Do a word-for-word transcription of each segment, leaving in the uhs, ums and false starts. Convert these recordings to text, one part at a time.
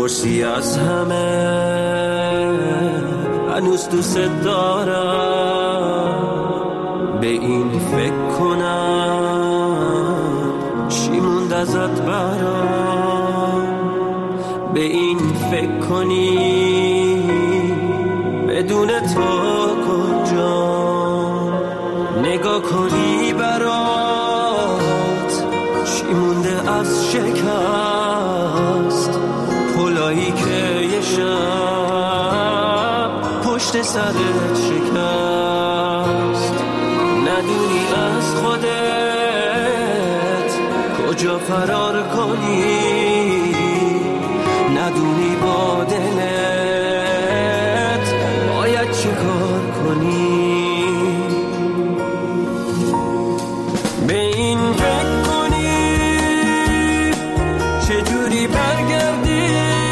بپرسی از همه هنوز دوست دارم، به این فکر کنم چی موند ازت برام، به این فکر کنی بدون تو کجا، نگاه کنی برات چی مونده از شکست، پلایی که یه شب پشت سرت شکست، ندونی از خودت کجا فرار کنی، ندونی با دلت باید چه کار کنی. به این فکر کنی چجوری برگردی،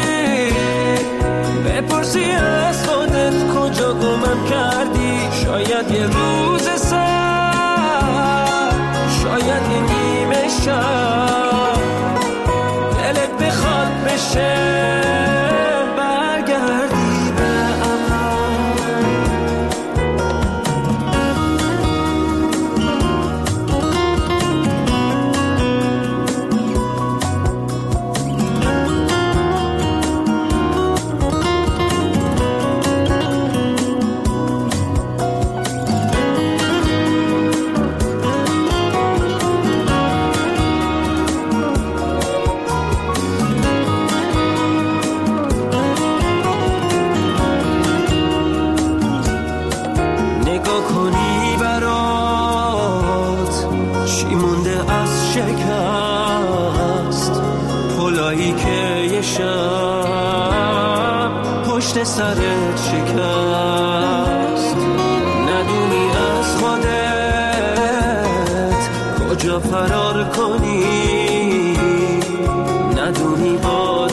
بپرسی از خودت کجا گمم کردی، شاید یه روز سر، شاید یه نیمه شب دلت بخواد بشه سرت شکست، ندونی از خودت کجا فرار کنی، ندونی با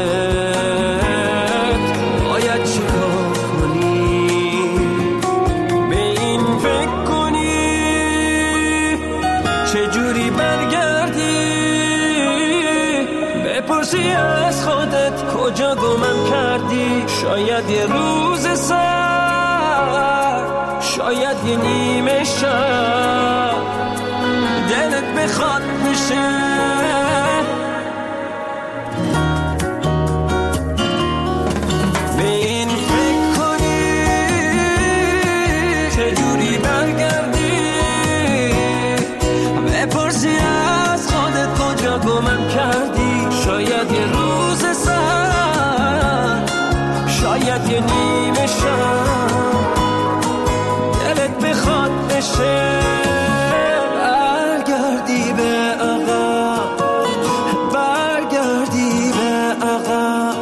دلت باید چی کار کنی. به این فکر کنی چجوری برگردی، بپرسی از خودت کجا گمم کردی، شاید یه روز سر، شاید یه نیمه شب دلت بخواد بشه. به این فکر کنی چجوری برگردی، بپرسی از خودت کجا گمم کردی، شاید یه روز سر، شاید یه نیمه شب دلت بخواد بشه برگردی به عقب، برگردی به عقب،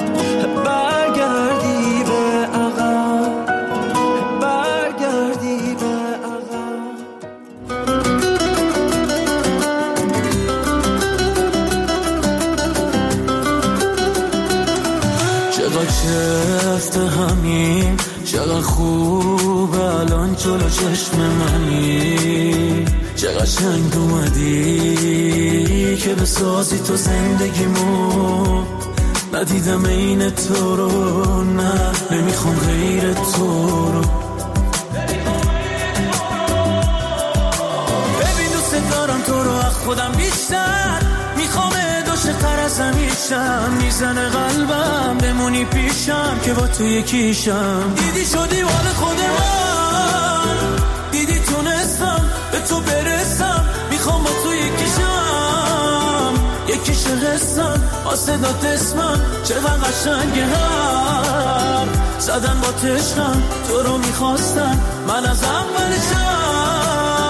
برگردی به عقب، برگردی به عقب. چقدر شفت همین، چقدر خوب الان جلو چشم منی، چقدر شنگ اومدی که بسازی تو زندگیمو، ندیدم این تو رو، نه نمیخوام غیر تو رو. ببین دوست دارم تو رو از خودم بیشتر، میخوام عاشق‌تر از همیشم، میزنه قلبم بمونی پیشم که با تو یکیشم. دیدی شدی مال خود من، دیدی تونستم به تو برسم، میخوام با تو یکیشم، یکیش قسم آسدات اسمم، چقدر قشنگه هم زدن با تشنم، تو رو میخواستم من از اولشم.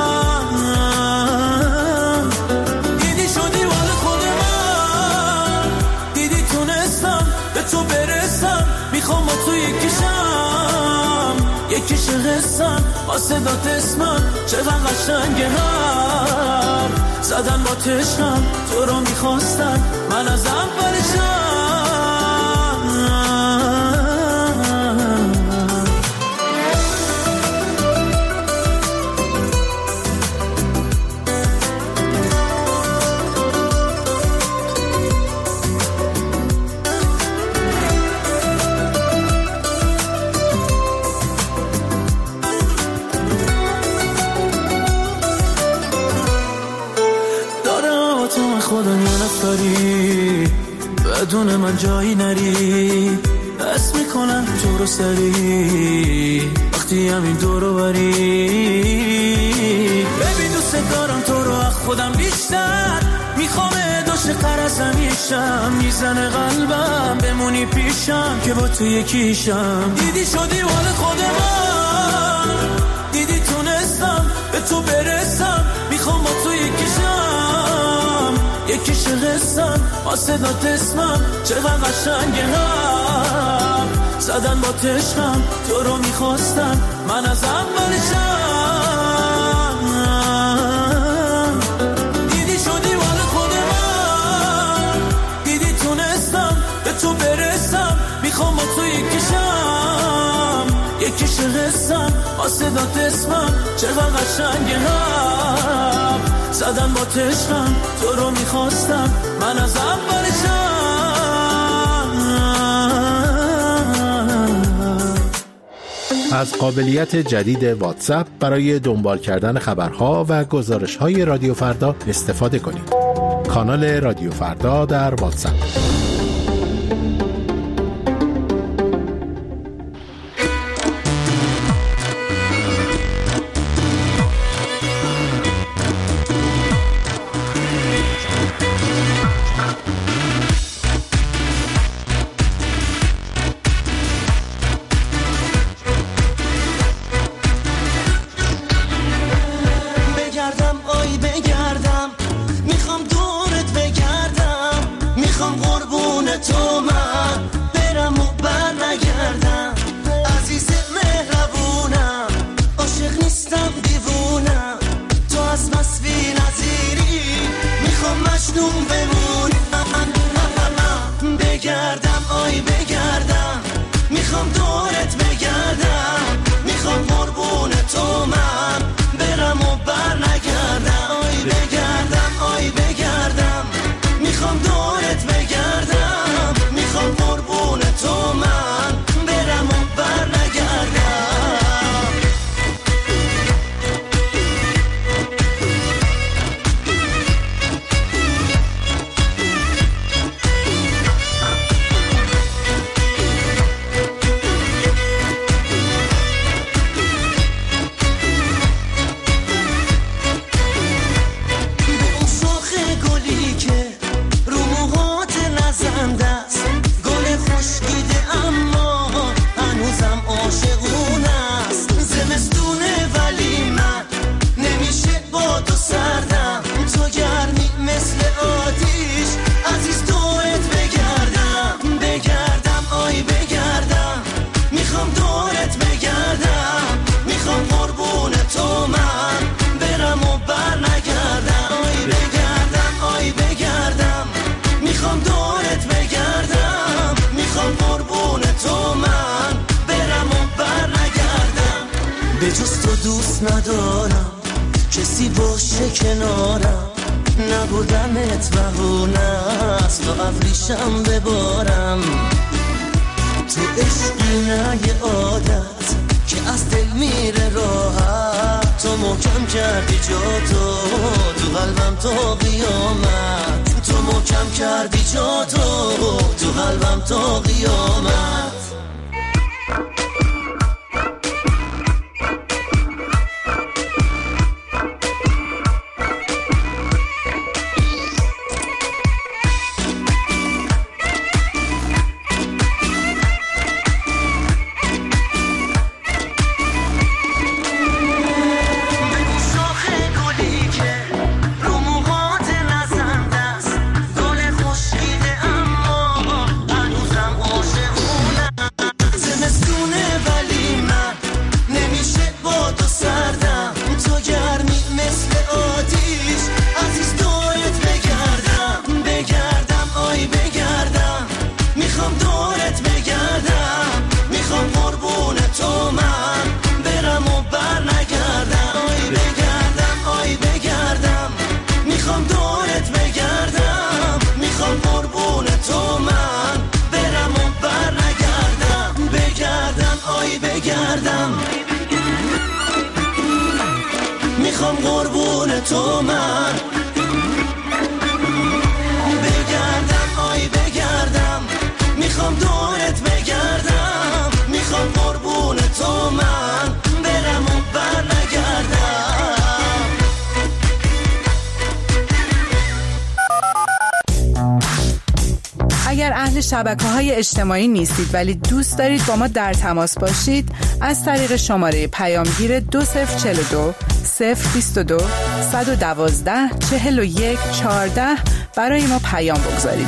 تو برسم، میخوام با تو یکیشم، یکیش قسم آسدات اسمم، چقدر قشنگه هم زدن با تشنم، تو رو میخواستم من از اولشم. بدون من جایی نری، دست میکنم تو رو سری وقتی همین دورو بری. ببین دوست دارم تو رو از خودم بیشتر، میخوام دوش قرصم میشم، میزنه قلبم بمونی پیشم که با تو یکیشم. دیدی شدی مال خود من، دیدی تونستم به تو برسم، میخوام با تو یکیشم، یکیش قسم واسه داد اسمم، چقدر قشنگه هم زدن با تشکم، تو رو میخواستم من از اولشم. دیدی شدی مال خود من، دیدی تونستم به تو برسم، میخوام با تو یکیشم، یکیش قسم واسه داد اسمم، چقدر قشنگه هم زدن با تشکم، تو رو میخواستم من از اولشم. از قابلیت جدید واتساپ برای دنبال کردن خبرها و گزارش‌های رادیو فردا استفاده کنید. کانال رادیو فردا در واتساپ. ندارم کسی باشه کنارم، نبودمت بهونه است و ابریشم ببارم. تو عشقی نه یه عادت که از دل میره راحت، تو محکم کردی جا تو تو قلبم تا قیامت، تو محکم کردی جا تو تو قلبم تا قیامت. میخوام قربون تو من بگردم، آی بگردم. شبکه‌های اجتماعی نیستید ولی دوست دارید با ما در تماس باشید، از طریق شماره پیامگیر دو صفر چهل و دو صفر بیست و دو صد و دوازده چهل و یک چهارده برای ما پیام بگذارید.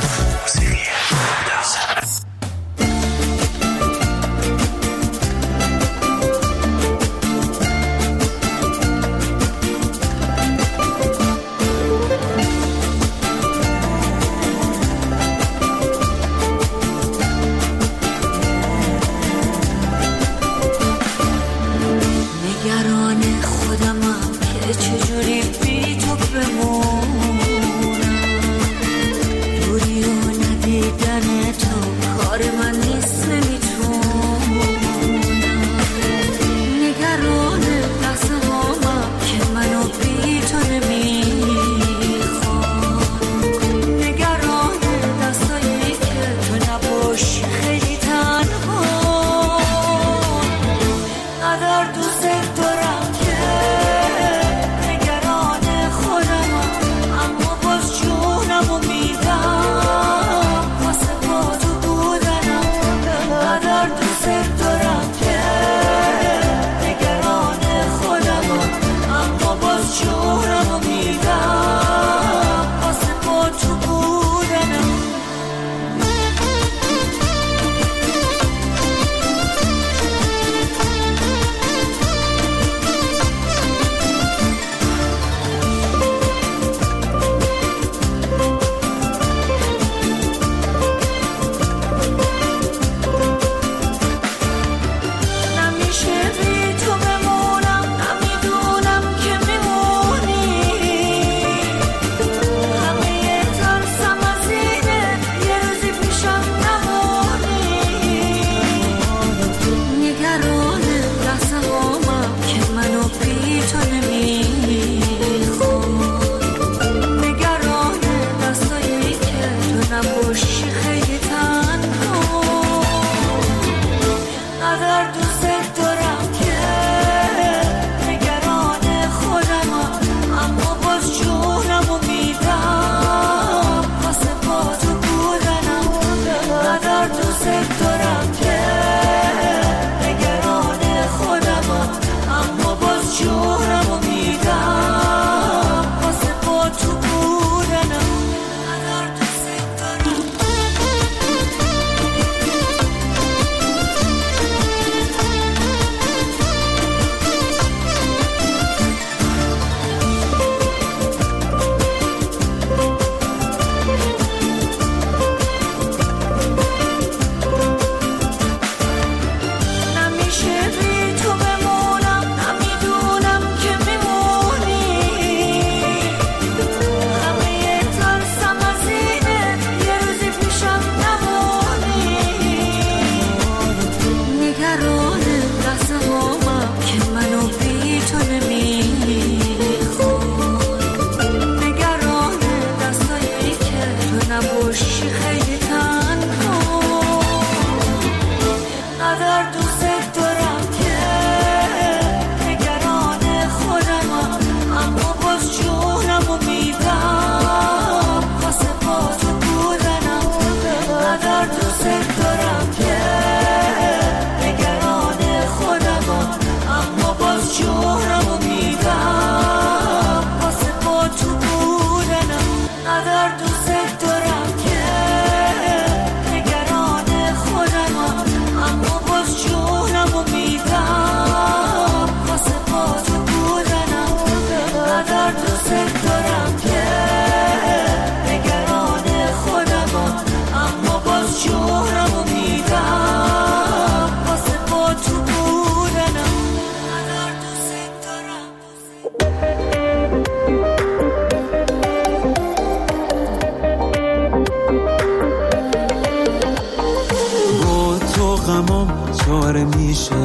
چاره میشه،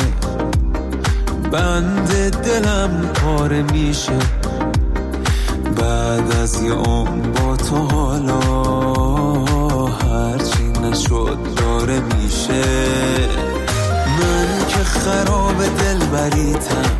بند دلم پاره میشه، بعد از یه عمر با تو حالا هرچی نشد داره میشه. من که خراب دل بریتم،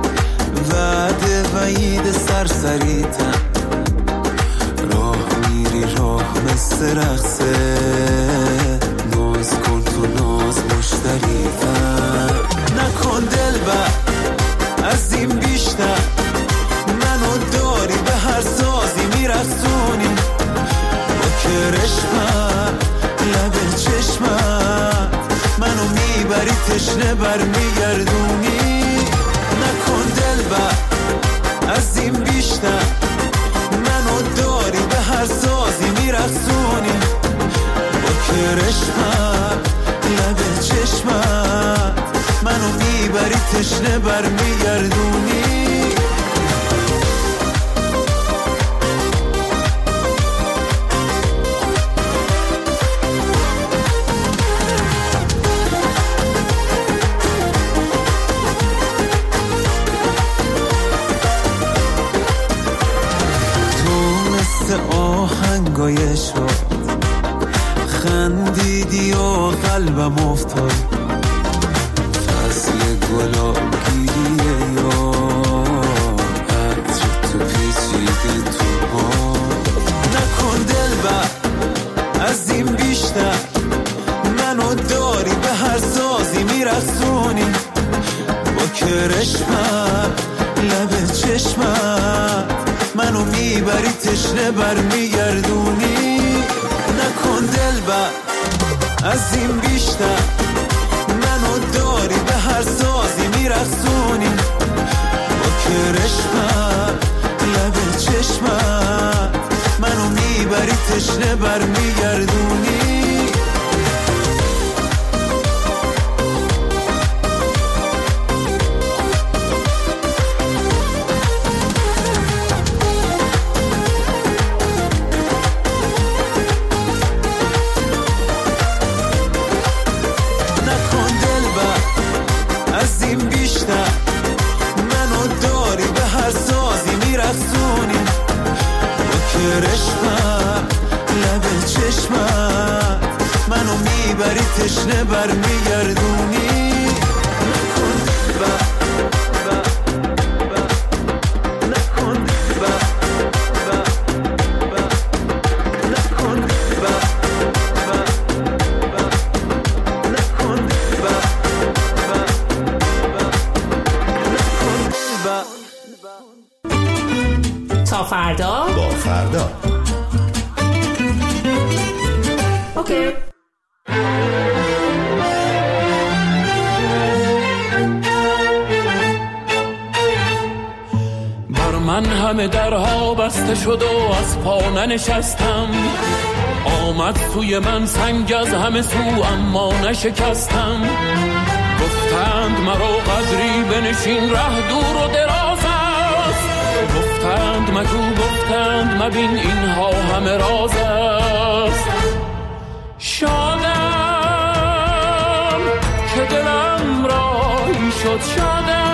وعده وعید سرسریتم، راه میری میری راه مثل رقصه، ناز کن تو ناز مشتری‌تر، نکن دلبر از این بیشتر، منو داری به هر سازی میرسونی، با کرشمت لب چشمت منو میبری تشنه بر میگردونی، نکن دلبر از این بیشتر، منو داری به هر سازی میرسونی، با کرشمت لب چشمت منو میبری تشنه بر میگردونی. آهنگای شد خندیدی و قلبم افتاد، فصل گلا گیریه یا عطر تو پیچیده تو ها، نکن دلبر از این بیشتر، منو داری به هر سازی میرسونی، با کرشمت لب چشمت منو میبری تشنه بر میگردونی، نکن دلبر از این بیشتر، منو داری به هر سازی میرسونی، با کرشمت لب چشمت منو میبری تشنه بر میگردونی. تشنه بر میگردونی، نکن با با با نکن با با با نکن با با با نکن با با با نکن با. تا فردا با فردا اوکی. من همه درها بسته شد و از پا ننشستم، آمد سوی من سنگ از همه سو اما نشکستم، گفتند مرا قدری بنشین ره دور و دراز است، گفتند مگو گفتند مبین اینها همه راز است، شادم که دلم رایی شد، شادم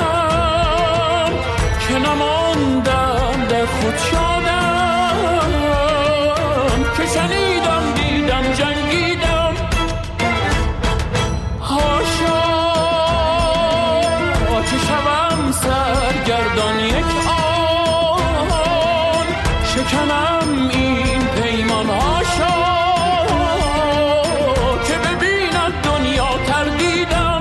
که نماندم در خود، شادم که شنیدم دیدم جنگیدم، هاشا که شوم سرگردان یک آن، شکنم این پیمان، هاشا که ببیند دنیا تردیدم،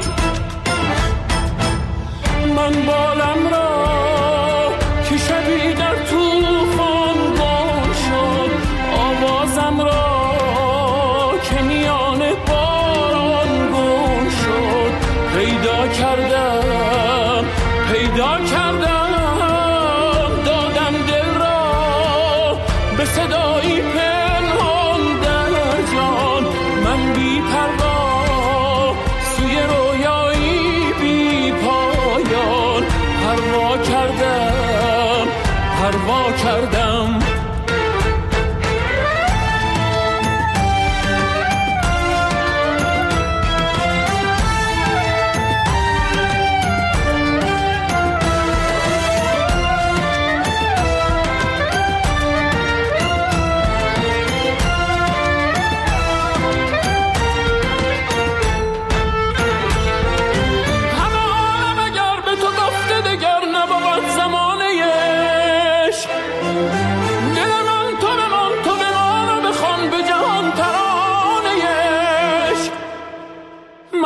من بالم را شبی در طوفان گم شد، آوازم را که میان باران گم شد، پیدا کردم پیدا کردم، دادم دل را به صدایی پنهان در جان، من بی پروا سوی رویایی بی پایان پروا کردم پروا کردم. همه عالم اگر به تو گفته دگر نبود زمانه عشق،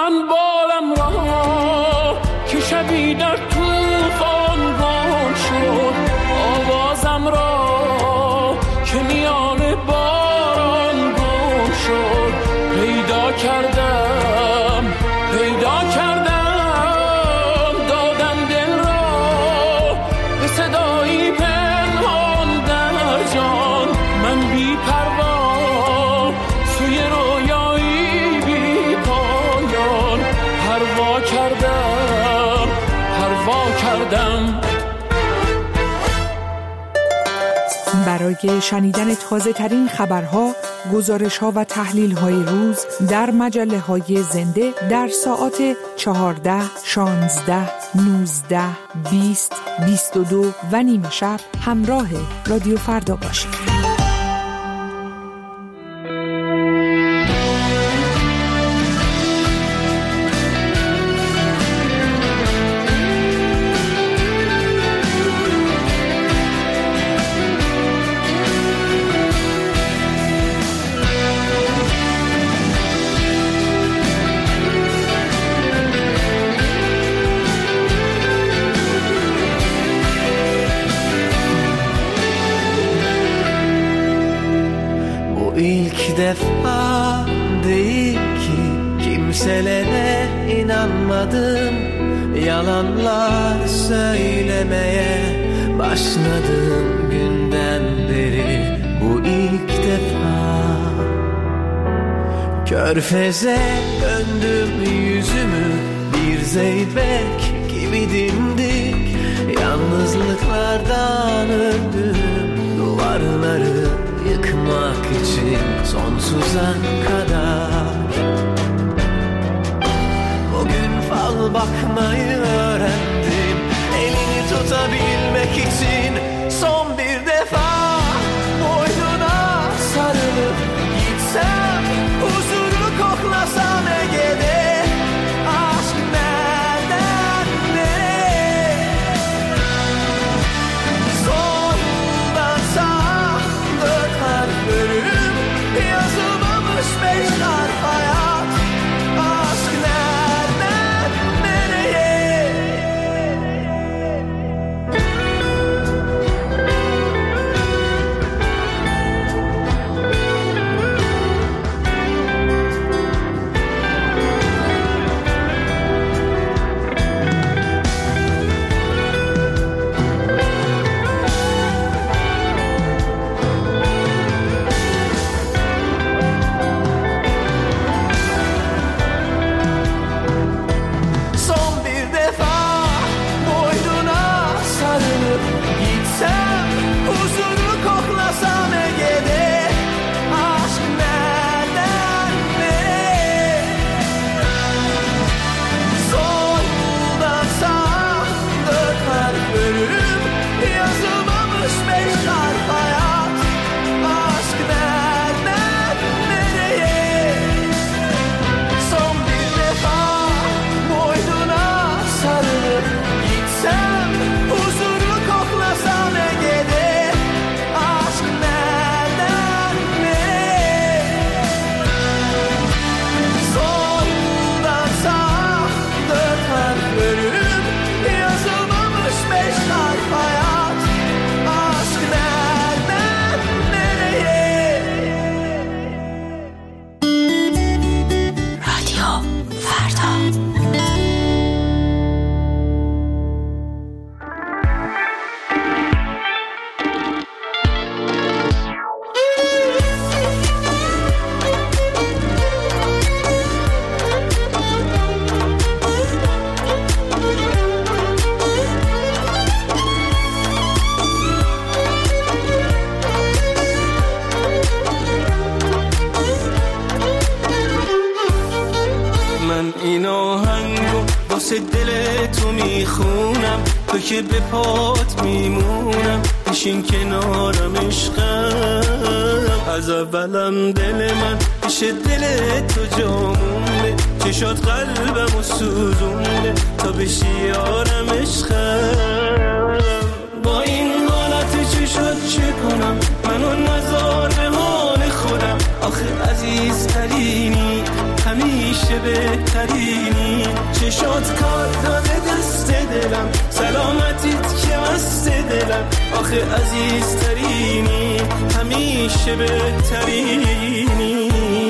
من بالم را که شبی در طوفان گم شد، آوازم را که میان باران گم شد. پیدا کردم پیدا کردم دادم دل را به صدایی پنهان در جان. من بی پروا سوی رویایی بی پایان پروا کردم پروا کردم. برای شنیدن تازه ترین خبرها، گزارش ها و تحلیل های روز در مجله های زنده در ساعات چهارده، شانزده، نوزده، بیست، بیست و دو و نیمه شب همراه رادیو فردا باشید. defa değil ki kimselere inanmadım, yalanlar söylemeye başladım günden beri bu ilk defa. Körfeze döndüm yüzümü, bir zeybek gibi dimdik, yalnızlıklardan öldüm, duvarları yıkmak için sonsuza kadar. Bugün fal bakmayı öğrendim, elini tutabilmek için son bir defa boynuna sarılıp gitsem, huzuru koklasam Ege'de, aşk nereden nereye? Soldan sağa dört harf bölüm, yazılmamış beş harf hayat, aşk nereden nereye? Son bir defa boynuna sarılıp gitsem, huzuru koklasam Ege'de, aşk nereden nereye? Soldan sağa dört harf bölüm, yazılmamış beş harf hayat, aşk nereden nereye? Son bir defa boynuna sarılıp gitsem, huzuru koklasam Ege'de, aşk nereden nereye? Soldan sağa dört harf bölüm, yazılmamış beş harf hayat, aşk nereden nereye? رادیو فردا. من این آهنگو واسه دل تو میخونم، تو که به پات میمونم، بشین کنارم عشقم. از اولم دل من پیش دل تو جامونه، چشات قلبم و سوزونه، تا بشی یارم عشقم. با این حالت چشات چه کنم، منو نذار به حال خودم، آخه عزیز ترینی همیشه بهترینی. چشات کار داده دست دلم، سلامتیت که مست دلم، آخه عزیزترینی، همیشه بهترینی.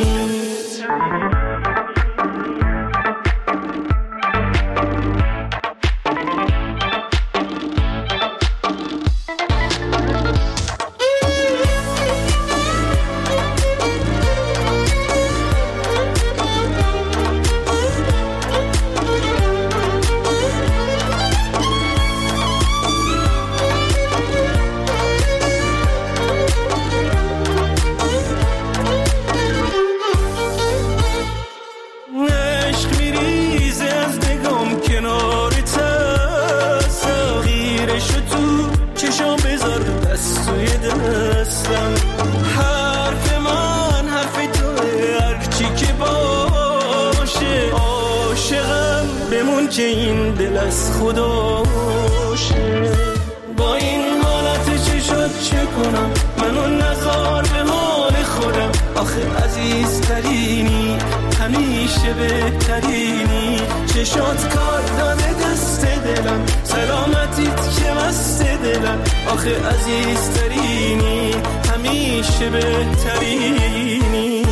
که این دل از خداشه. با این حالت چه شد چه کنم، منو نذار به حال خودم، آخه عزیزترینی، همیشه بهترینی. چشات کار داده دست دلم، سلامتیت که مست دلم، آخه عزیزترینی، همیشه بهترینی.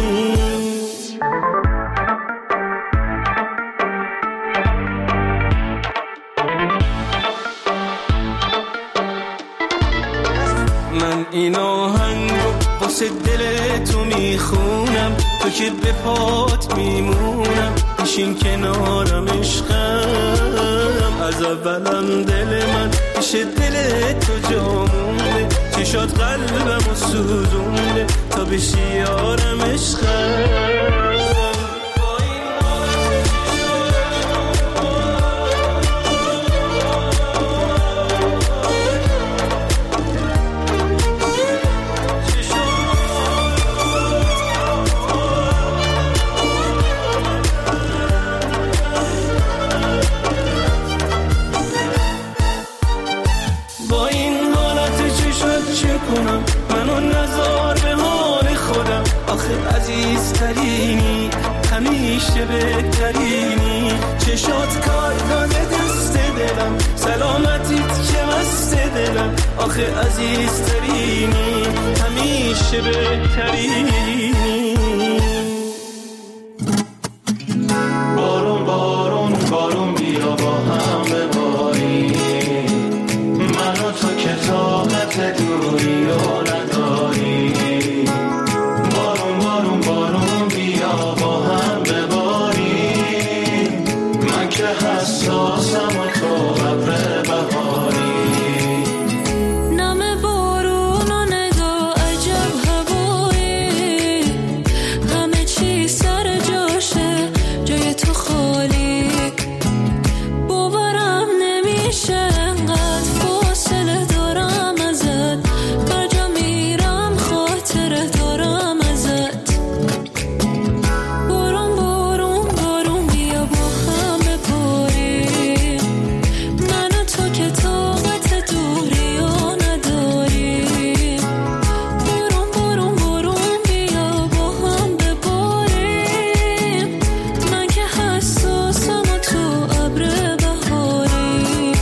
من این آهنگو واسه دل تو میخونم، تو که به پات میمونم، بشین کنارم عشقم. از اولم دل من پیش دل تو جامونه، چشات قلبمو سوزونده تا بشی یارم عشقم. منو نذار به حال خودم، آخه عزیزترینی، همیشه بهترینی. چشات کار داده دست دلم، سلامتیت که مست دلم، آخه عزیزترینی، همیشه بهترینی. بارون بارون بارون بیا با هم بباریم، منو تو که طاقت دوری و نداری. بارون بارون بارون بیا با هم بباریم، من که حساسم و تو ابر بهاری. نم بارون و نگاه عجب هوایی، همه چی سر جاشه، جای تو خالی. باورم نمیشه انقدر فاصله دارم ازت، بر جا میرم خاطره دارم ازت. بارون بارون بارون بیا با هم بباریم، من و تو که طاقت دوری ها نداریم. بارون بارون بارون بیا با هم بباریم، من که حساسم و تو ابر بهاری.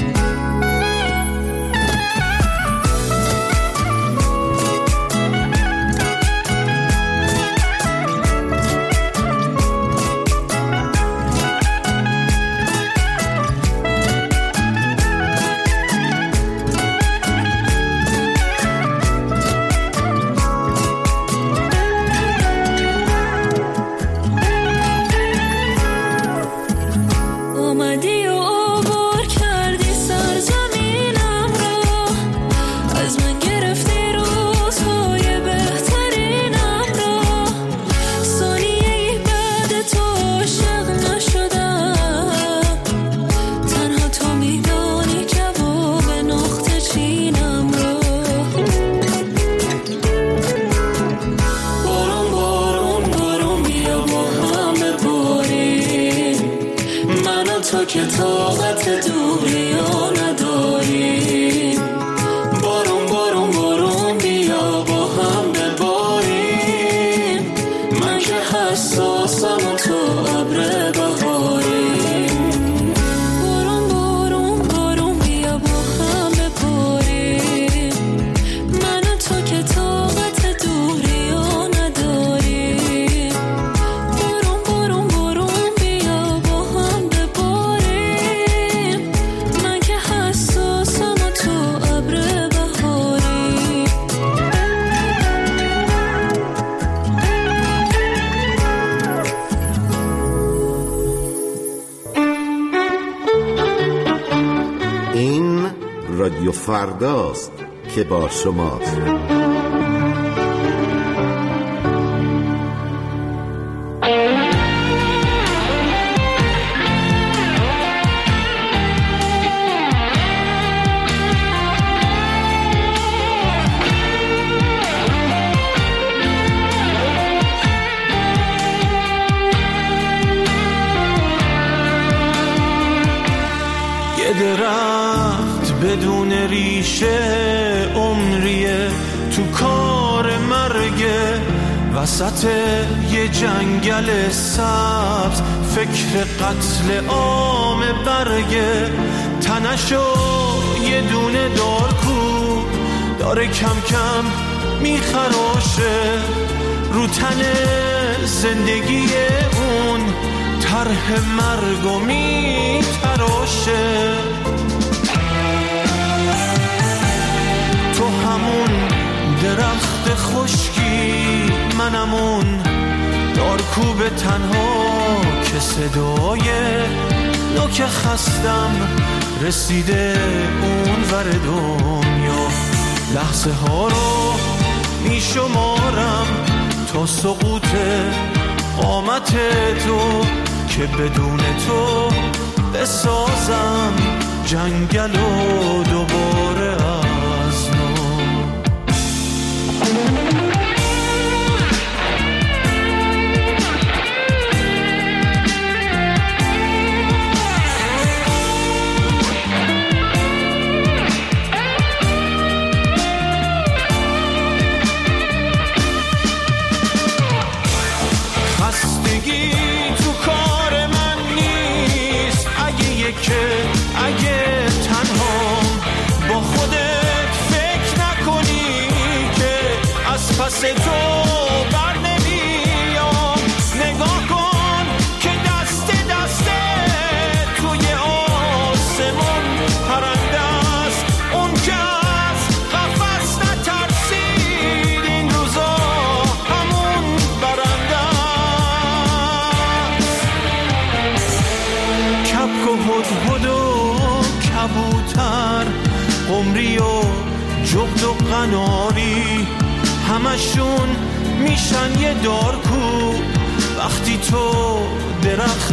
اومدی و عبور کردی سرزمینم رو، از من گرفتی روزهای بهترینم رو. ثانیه‌ای بعد تو عاشق نشدم، تنها تو میدانی جواب نقطه چینم رو. بارون بارون بارون بیا با هم بباریم، من و تو که طاقت دوری ها نداریم. بارون بارون بارون بیا با هم بباریم، من که حساسم و رادیو فرداست که با شماست. درخت بدون ریشه عمریه تو کار مرگه، وسط یه جنگل سبز فکر قتل عام برگه. تنشو یه دونه دارکو داره کم کم میخراشه، رو تن زندگی اون طرح مرگو میتراشه. تو همون درخت خشکی، منمون دارکوب تنها که صدای نوک خستم رسیده اون ور دنیا. لحظه ها رو میشمارم تا سقوط قامت تو که بدون تو بسازم جنگل و دوباره از نو. خستگی تو کار من نیست، اگه یکه اگه تنهام با خودت فکر نکنی که از پس تو بر نمیام. نگاه کن که دست دسته توی آسمون پرنده است، اون که از قفس نترسید این روزا همون برنده است. کبک و هدهد و کبوتر، قمری و جغد و قناری، همشون میشن یه دارکو وقتی تو درخت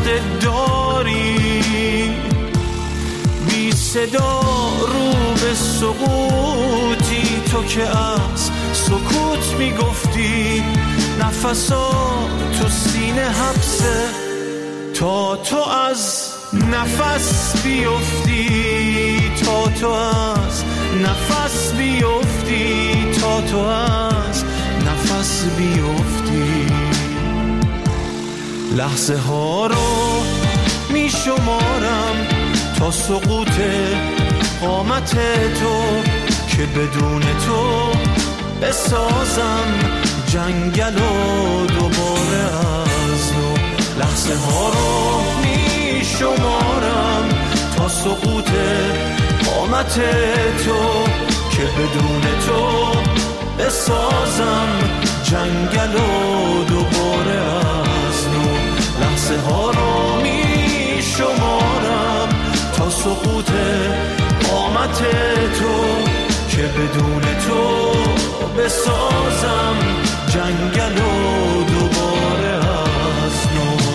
داری. بی صدا رو به سقوطی، تو که از سکوت میگفتی نفسا تو سینه حبسه تا تو از نفس بیفتی، تا تو از نفس بیفتی، تا تو از نفس بیفتی. لحظه ها رو می شمارم تا سقوط قامت تو که بدون تو بسازم جنگل و دوباره از نو. لحظه ها رو می شمارم تا سقوط قامت تو که بدون تو بسازم جنگل و دوباره از نو. لحظه ها رو می شمارم تا سقوط قامت تو که بدون تو بسازم جنگل و دوباره از نو.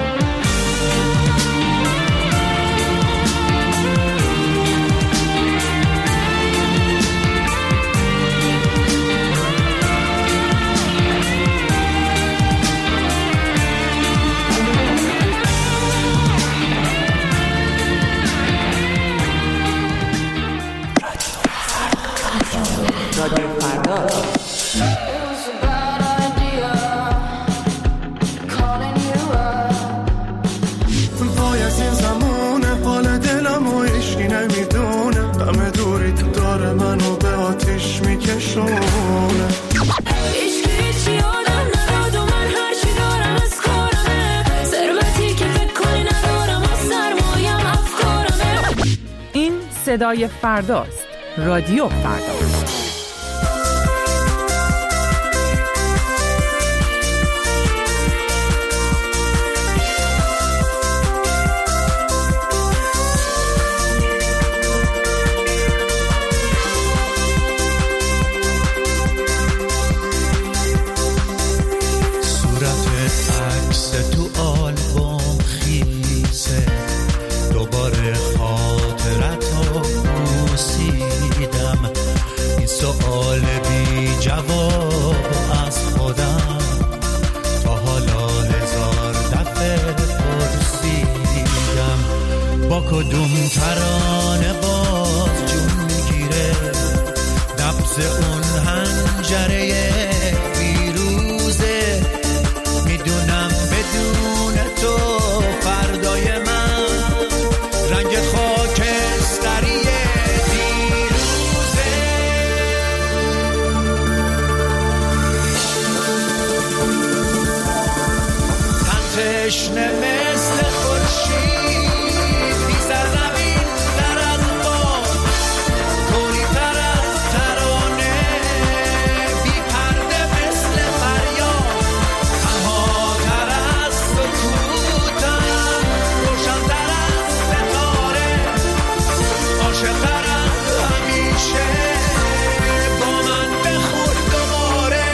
رادیو فردا. وای از این زمونه حال دلم و عشقی نمیدونه، همه دوری تو داره منو به آتیش میکشونه. عشقی چی آدم نداد و من هرچی دارم از کارمه، ثروتی که فکر کنی ندارم و سرمایم افکارمه. این صدای فرداست. رادیو فردا. بار خاطرتو بوسیدم، این سؤال بی جواب از خودم تا حالا هزار دفعه پرسیدم. با کدوم ترانه باز جون میگیره نبض اون حنجره فیروزه، میدونم بدون تو فردای من رنگ خاکستری دیروزه. تن تشنه مثل خورشید بی سرزمین در از باد، کنی تر از ترانه بی پرده مثل فریاد، تنها تر از سکوتم، روشن تر از ستاره، عاشق تر از همیشه، با من بخون دوباره.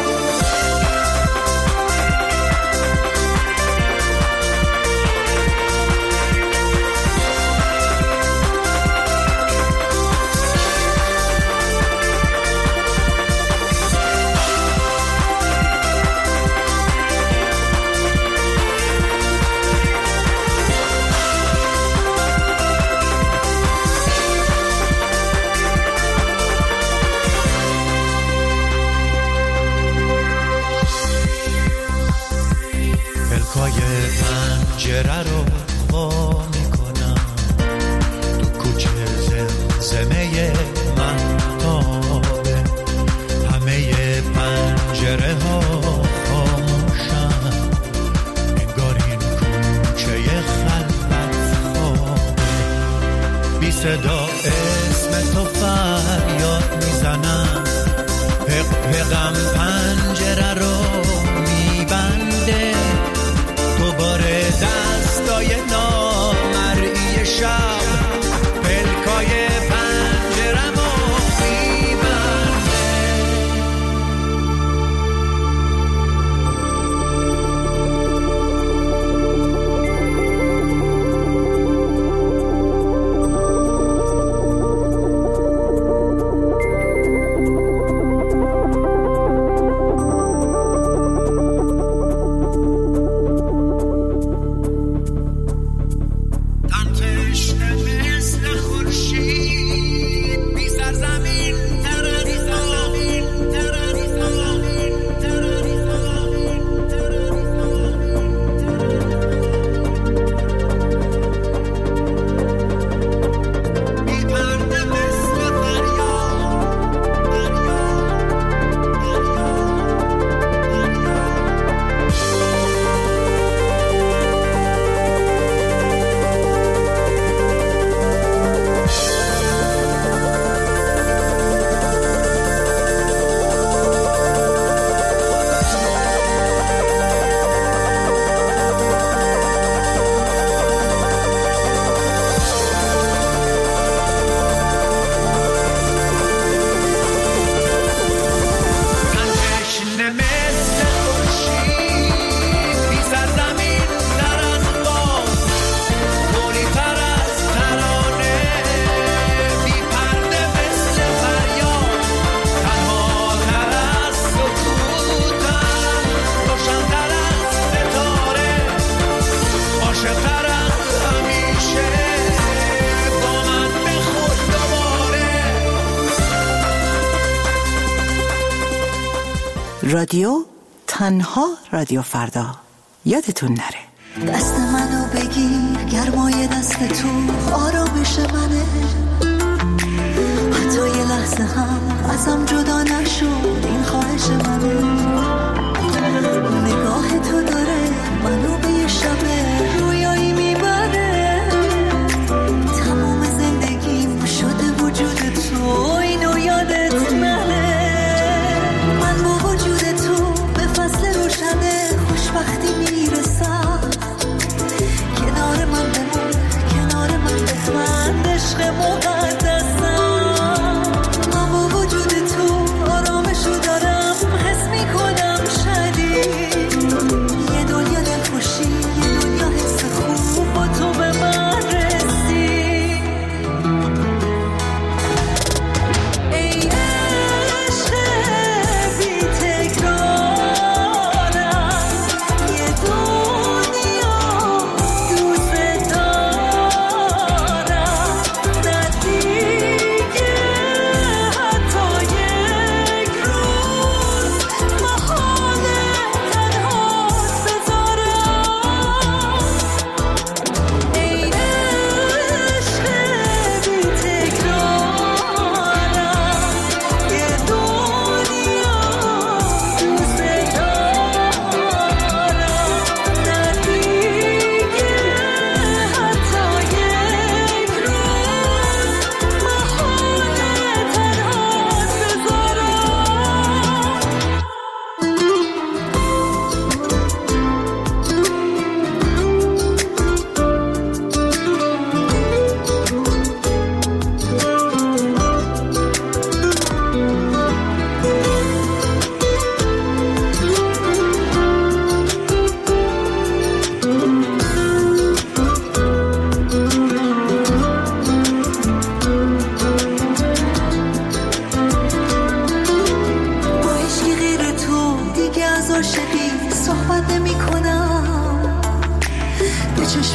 پلکای پنجره رو وا میکنم، تو کوچه زمزمه مهتابه، همه پنجره ها خاموشن، انگار این کوچه خلوت خوابه. بی صدا اسم تو فریاد میزنم، حق حقم پنجره رو میبنده، دوباره دستای نامرئی شب پلکای پنجرمو میبنده. رادیو تنها رادیو فردا، یادتون نره. دست منو بگیر، گرمای دست تو آرامش منه، حتی یه لحظه هم ازم جدا نشو، این خواهش منه. نگاه تو داره منو به یه شب رویایی میبره، تمام زندگیم شده وجود تو، اینو یادت نره. من با وجود تو به فصل روشنه خوشبختی میرسم، کنار من بمون، کنار من بخند، عشق مقدسم. من با وجود تو آرامشو دارم، حس میکنم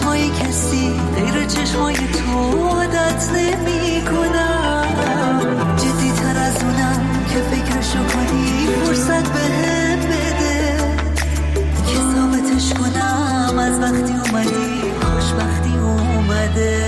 چشمای کسی غیر چشمای تو عادت نمی کنم. جدی تر از اونم که فکرشو کنی فرصت بهم بده که ثابتش کنم از وقتی اومدی خوشبختی اومده.